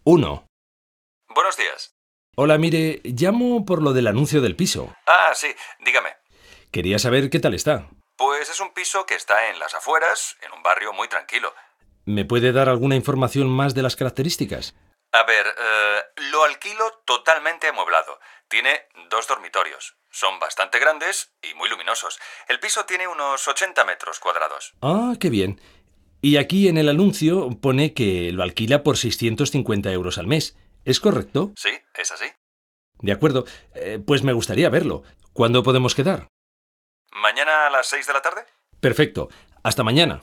1. Buenos días. Hola, mire, llamo por lo del anuncio del piso. Ah, sí, dígame. Quería saber qué tal está. Pues es un piso que está en las afueras, en un barrio muy tranquilo. ¿Me puede dar alguna información más de las características? A ver, lo alquilo totalmente amueblado. Tiene 2 dormitorios. Son bastante grandes y muy luminosos. El piso tiene unos 80 metros cuadrados. Ah, qué bien. Y aquí en el anuncio pone que lo alquila por 650 euros al mes. ¿Es correcto? Sí, es así. De acuerdo. Pues me gustaría verlo. ¿Cuándo podemos quedar? ¿Mañana a las 6 de la tarde? Perfecto. Hasta mañana.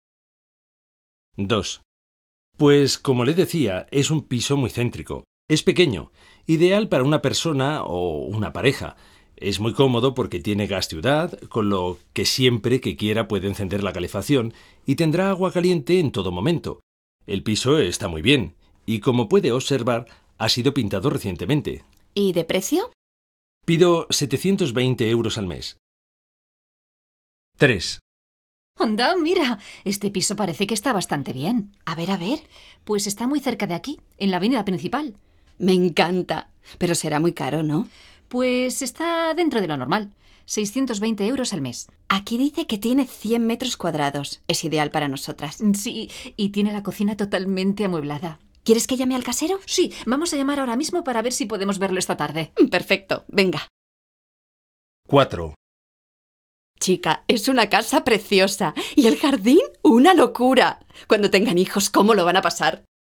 2. Pues como le decía, es un piso muy céntrico. Es pequeño, ideal para una persona o una pareja. Es muy cómodo porque tiene gas ciudad, con lo que siempre que quiera puede encender la calefacción y tendrá agua caliente en todo momento. El piso está muy bien y, como puede observar, ha sido pintado recientemente. ¿Y de precio? Pido 720 euros al mes. 3. Anda, mira, este piso parece que está bastante bien. A ver. Pues está muy cerca de aquí, en la avenida principal. Me encanta, pero será muy caro, ¿no? Pues está dentro de lo normal. 620 euros al mes. Aquí dice que tiene 100 metros cuadrados. Es ideal para nosotras. Sí, y tiene la cocina totalmente amueblada. ¿Quieres que llame al casero? Sí, vamos a llamar ahora mismo para ver si podemos verlo esta tarde. Perfecto, venga. 4. Chica, es una casa preciosa. Y el jardín, una locura. Cuando tengan hijos, ¿cómo lo van a pasar?